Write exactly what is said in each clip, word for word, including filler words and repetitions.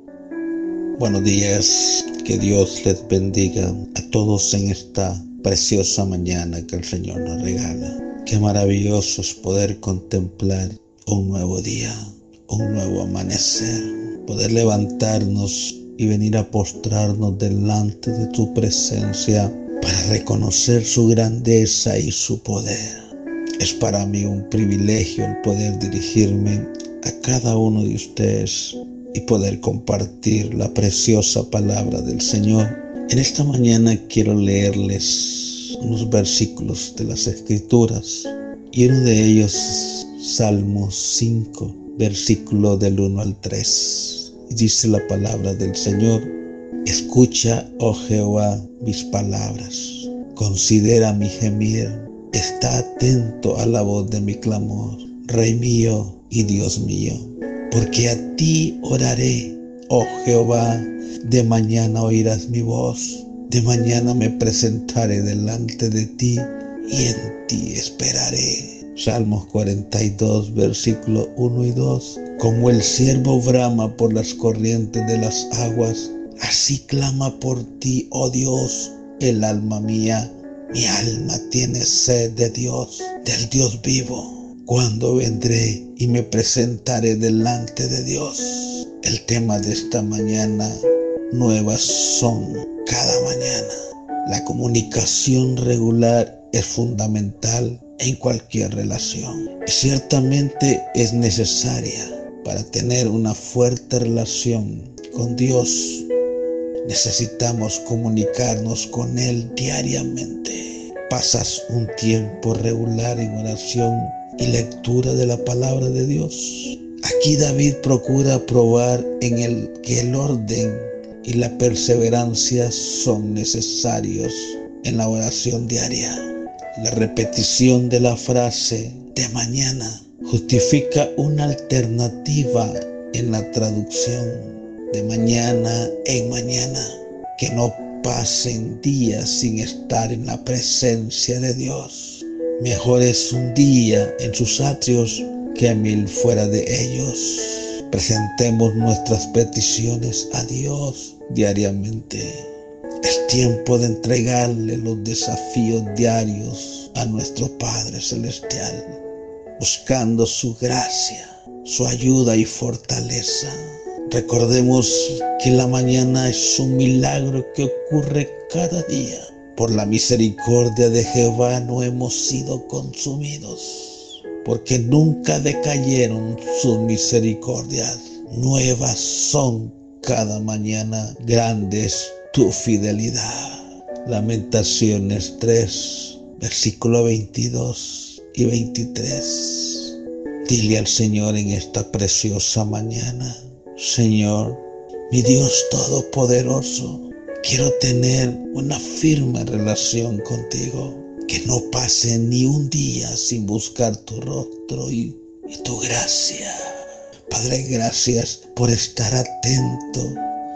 Buenos días, que Dios les bendiga a todos en esta preciosa mañana que el Señor nos regala. Qué maravilloso es poder contemplar un nuevo día, un nuevo amanecer, poder levantarnos y venir a postrarnos delante de tu presencia para reconocer su grandeza y su poder. Es para mí un privilegio el poder dirigirme a cada uno de ustedes y poder compartir la preciosa palabra del Señor. En esta mañana quiero leerles unos versículos de las Escrituras y uno de ellos, Salmos cinco, versículo del uno al tres. Dice la palabra del Señor: escucha, oh Jehová, mis palabras, considera mi gemir, está atento a la voz de mi clamor, Rey mío y Dios mío. Porque a ti oraré, oh Jehová, de mañana oirás mi voz, de mañana me presentaré delante de ti y en ti esperaré. Salmos cuarenta y dos, versículos uno y dos. Como el ciervo brama por las corrientes de las aguas, así clama por ti, oh Dios, el alma mía. Mi alma tiene sed de Dios, del Dios vivo. ¿Cuándo vendré y me presentaré delante de Dios? El tema de esta mañana: nuevas son cada mañana. La comunicación regular es fundamental en cualquier relación. Ciertamente es necesaria para tener una fuerte relación con Dios. Necesitamos comunicarnos con Él diariamente. ¿Pasas un tiempo regular en oración y lectura de la palabra de Dios? Aquí David procura probar en el que el orden y la perseverancia son necesarios en la oración diaria. La repetición de la frase de mañana justifica una alternativa en la traducción: de mañana en mañana. Que no pasen días sin estar en la presencia de Dios. Mejor es un día en sus atrios que mil fuera de ellos. Presentemos nuestras peticiones a Dios diariamente. Es tiempo de entregarle los desafíos diarios a nuestro Padre Celestial, buscando su gracia, su ayuda y fortaleza. Recordemos que la mañana es un milagro que ocurre cada día. Por la misericordia de Jehová no hemos sido consumidos, porque nunca decayeron sus misericordias. Nuevas son cada mañana, grande es tu fidelidad. Lamentaciones tres, versículo veintidós y veintitrés. Dile al Señor en esta preciosa mañana: Señor, mi Dios todopoderoso, quiero tener una firme relación contigo, que no pase ni un día sin buscar tu rostro y, y tu gracia. Padre, gracias por estar atento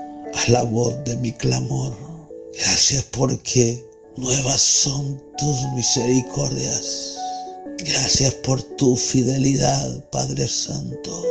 a la voz de mi clamor. Gracias porque nuevas son tus misericordias. Gracias por tu fidelidad, Padre Santo.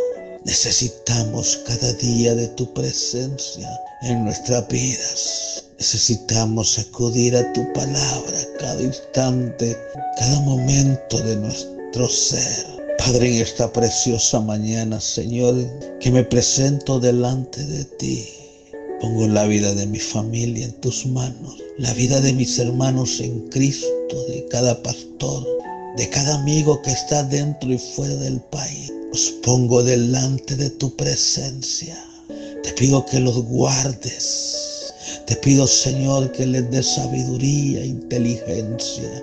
Necesitamos cada día de tu presencia en nuestras vidas. Necesitamos acudir a tu palabra cada instante, cada momento de nuestro ser. Padre, en esta preciosa mañana, Señor, que me presento delante de ti, pongo la vida de mi familia en tus manos, la vida de mis hermanos en Cristo, de cada pastor, de cada amigo que está dentro y fuera del país. Los pongo delante de tu presencia. Te pido que los guardes. Te pido, Señor, que les des sabiduría e inteligencia.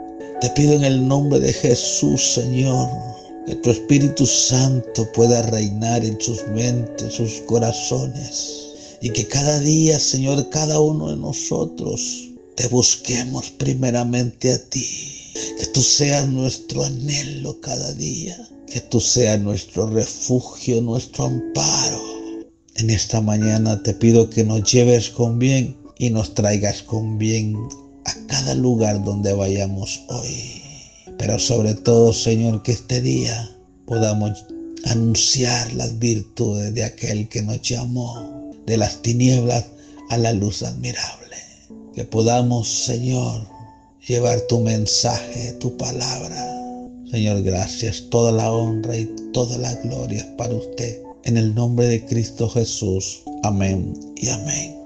Te pido en el nombre de Jesús, Señor, que tu Espíritu Santo pueda reinar en sus mentes, sus corazones. Y que cada día, Señor, cada uno de nosotros te busquemos primeramente a ti. Que tú seas nuestro anhelo cada día. Que tú seas nuestro refugio, nuestro amparo. En esta mañana te pido que nos lleves con bien y nos traigas con bien a cada lugar donde vayamos hoy. Pero sobre todo, Señor, que este día podamos anunciar las virtudes de aquel que nos llamó. de las tinieblas a la luz admirable. Que podamos, Señor, llevar tu mensaje, tu palabra. Señor, gracias. Toda la honra y toda la gloria es para usted. En el nombre de Cristo Jesús. Amén y amén.